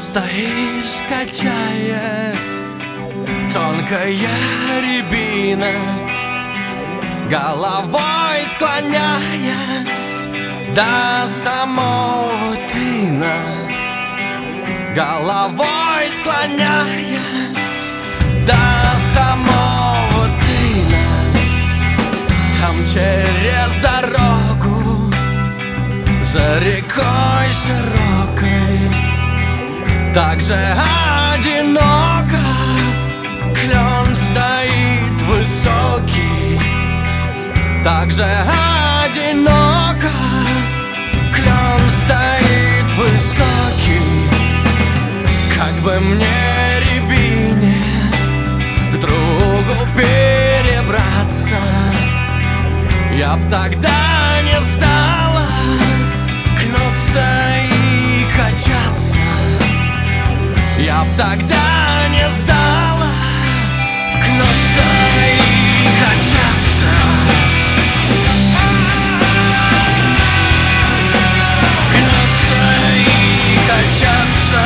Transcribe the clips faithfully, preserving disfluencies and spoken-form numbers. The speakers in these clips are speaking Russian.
стоишь, качаясь, тонкая рябина, головой склоняясь до самого тына, головой склоняясь до самого тына. Там через дорогу за рекой широкой так же одиноко клен стоит высокий, так же одиноко клен стоит высокий. Как бы мне, рябине, к другу перебраться, я б тогда не стала гнуться и качаться, я б тогда не стала гнуться и качаться. Гнуться и качаться.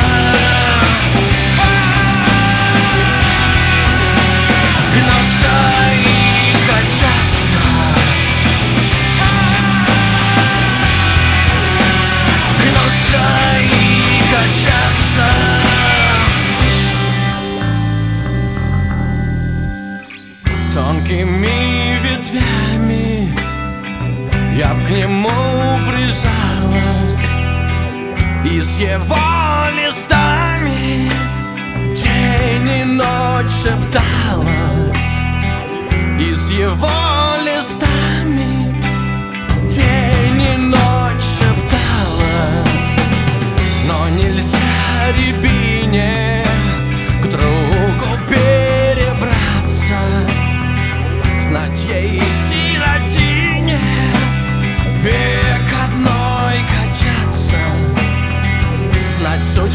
Гнуться и качаться. Гнуться и качаться. Тонкими ветвями я б к нему прижалась, и с его листами день и ночь шепталась, и с его листами день и ночь шепталась. Но нельзя рябине к другу перебраться, знать ей сиротине век одной качаться, знать суть